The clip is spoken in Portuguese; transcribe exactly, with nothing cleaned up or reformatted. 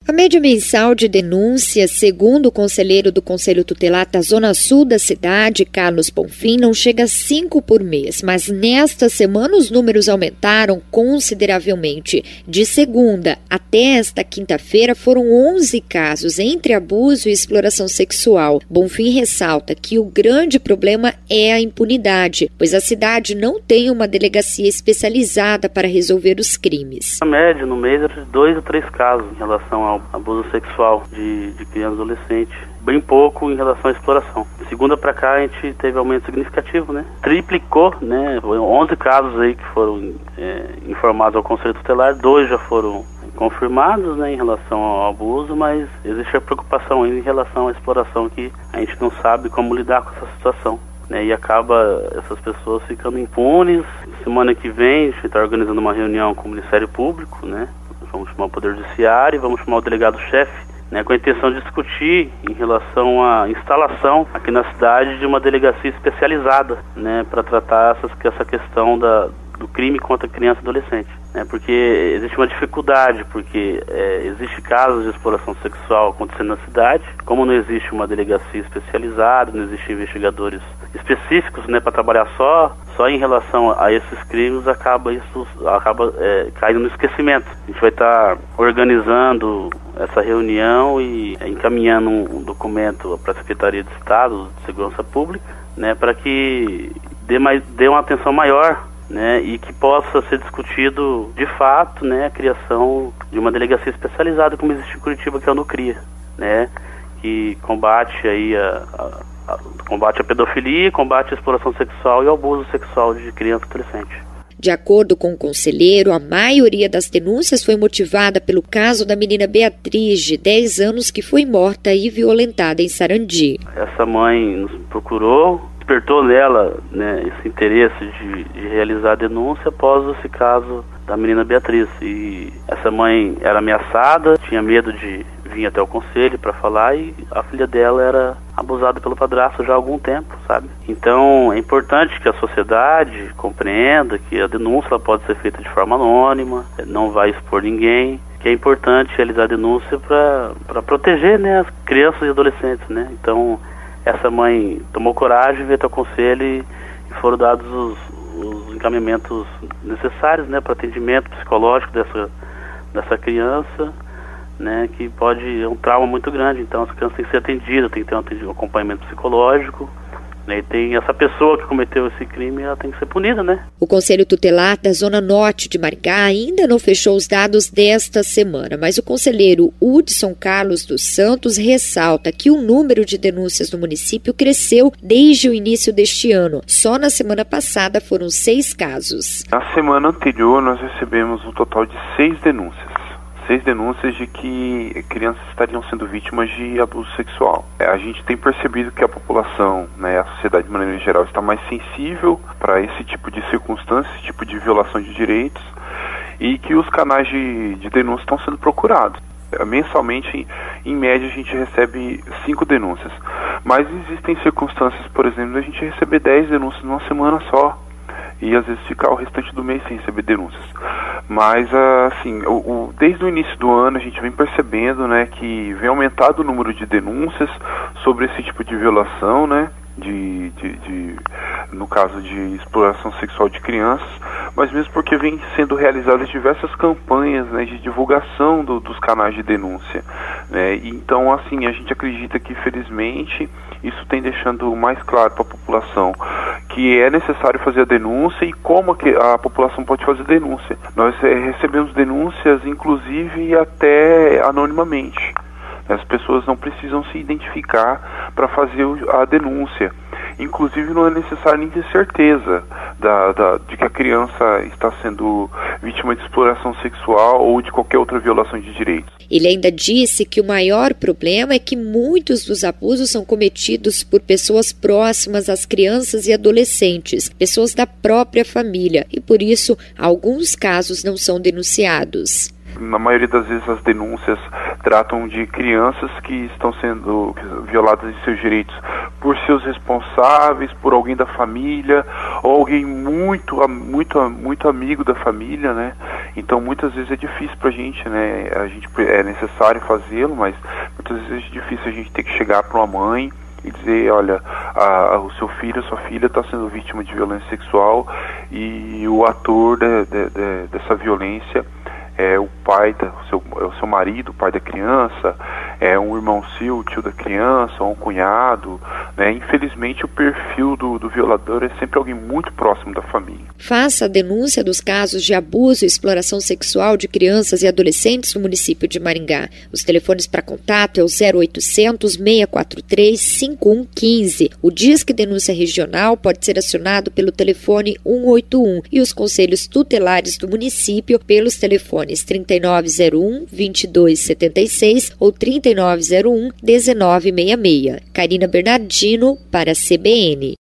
A média mensal de denúncias, segundo o conselheiro do Conselho Tutelar da Zona Sul da cidade, Carlos Bonfim, não chega a cinco por mês, mas nesta semana os números aumentaram consideravelmente. De segunda até esta quinta-feira foram onze casos entre abuso e exploração sexual. Bonfim ressalta que o grande problema é a impunidade, pois a cidade não tem uma delegacia especializada para resolver os crimes. A média no mês é de dois a três casos em relação ao abuso sexual de, de criança e adolescente, bem pouco em relação à exploração. De segunda para cá a gente teve aumento significativo, né? Triplicou, né? onze casos aí que foram é, informados ao Conselho Tutelar, dois já foram confirmados, né, em relação ao abuso, mas existe a preocupação ainda em relação à exploração, que a gente não sabe como lidar com essa situação, né? E acaba essas pessoas ficando impunes. Semana que vem a gente está organizando uma reunião com o Ministério Público, né? Vamos chamar o Poder Judiciário, vamos chamar o delegado-chefe, né, com a intenção de discutir em relação à instalação aqui na cidade de uma delegacia especializada, né, para tratar essas, essa questão da, do crime contra criança e adolescente. Né, porque existe uma dificuldade, porque é, existe casos de exploração sexual acontecendo na cidade, como não existe uma delegacia especializada, não existem investigadores específicos, né, para trabalhar só, só em relação a esses crimes, acaba isso acaba é, caindo no esquecimento. A gente vai estar organizando essa reunião e é, encaminhando um, um documento para a Secretaria de Estado de Segurança Pública, né, para que dê, mais, dê uma atenção maior, né, e que possa ser discutido de fato, né, a criação de uma delegacia especializada como existe em Curitiba, que é o Nucria, né, que combate aí a, a, a, combate a pedofilia, combate a exploração sexual e o abuso sexual de criança e adolescente. De acordo com o conselheiro, a maioria das denúncias foi motivada pelo caso da menina Beatriz, de dez anos, que foi morta e violentada em Sarandi. Essa mãe nos procurou, despertou nela, né, esse interesse de, de realizar a denúncia após esse caso da menina Beatriz. E essa mãe era ameaçada, tinha medo de vir até o conselho para falar, e a filha dela era abusada pelo padrasto já há algum tempo, sabe? Então é importante que a sociedade compreenda que a denúncia ela pode ser feita de forma anônima, não vai expor ninguém, que é importante realizar a denúncia para proteger, né, as crianças e adolescentes, né? Então essa mãe tomou coragem, veio até o conselho e foram dados os, os encaminhamentos necessários, né, para atendimento psicológico dessa, dessa criança, né, que pode é um trauma muito grande. Então essa criança tem que ser atendida, tem que ter um acompanhamento psicológico, né, e tem essa pessoa que cometeu esse crime, ela tem que ser punida, né? O Conselho Tutelar da Zona Norte de Maringá ainda não fechou os dados desta semana, mas o conselheiro Hudson Carlos dos Santos ressalta que o número de denúncias no município cresceu desde o início deste ano. Só na semana passada foram seis casos. Na semana anterior nós recebemos um total de seis denúncias. Seis denúncias de que crianças estariam sendo vítimas de abuso sexual. A gente tem percebido que a população, né, a sociedade de maneira geral, está mais sensível para esse tipo de circunstância, esse tipo de violação de direitos, e que os canais de, de denúncia estão sendo procurados. Mensalmente, em média, a gente recebe cinco denúncias. Mas existem circunstâncias, por exemplo, de a gente receber dez denúncias numa semana só, e às vezes ficar o restante do mês sem receber denúncias. Mas, assim, o, o, desde o início do ano a gente vem percebendo, né, que vem aumentado o número de denúncias sobre esse tipo de violação, né, de, de, de, no caso de exploração sexual de crianças, mas mesmo porque vem sendo realizadas diversas campanhas, né, de divulgação do, dos canais de denúncia, né, então, assim, a gente acredita que, felizmente, isso tem deixando mais claro para a população que é necessário fazer a denúncia e como a, a população pode fazer denúncia. Nós é, recebemos denúncias, inclusive, até anonimamente. As pessoas não precisam se identificar para fazer a denúncia. Inclusive, não é necessário nem ter certeza da, da, de que a criança está sendo vítima de exploração sexual ou de qualquer outra violação de direitos. Ele ainda disse que o maior problema é que muitos dos abusos são cometidos por pessoas próximas às crianças e adolescentes, pessoas da própria família, e por isso alguns casos não são denunciados. Na maioria das vezes as denúncias tratam de crianças que estão sendo violadas em seus direitos por seus responsáveis, por alguém da família, ou alguém muito, muito, muito amigo da família, né? Então muitas vezes é difícil pra gente, né? A gente é necessário fazê-lo, mas muitas vezes é difícil a gente ter que chegar para uma mãe e dizer, olha, a, a, o seu filho, a sua filha está sendo vítima de violência sexual e o ator de, de, de, dessa violência é o pai, da, o, seu, é o seu marido, o pai da criança, é um irmão seu, o tio da criança, ou um cunhado, né? Infelizmente o perfil do, do violador é sempre alguém muito próximo da família. Faça a denúncia dos casos de abuso e exploração sexual de crianças e adolescentes no município de Maringá. Os telefones para contato é o zero oitocentos, seis quatro três, cinco um um cinco. O Disque Denúncia Regional pode ser acionado pelo telefone um oito um e os conselhos tutelares do município pelos telefones trinta e nove zero um, vinte e dois setenta e seis ou trinta e nove zero um, dezenove sessenta e seis. Karina Bernardino para a C B N.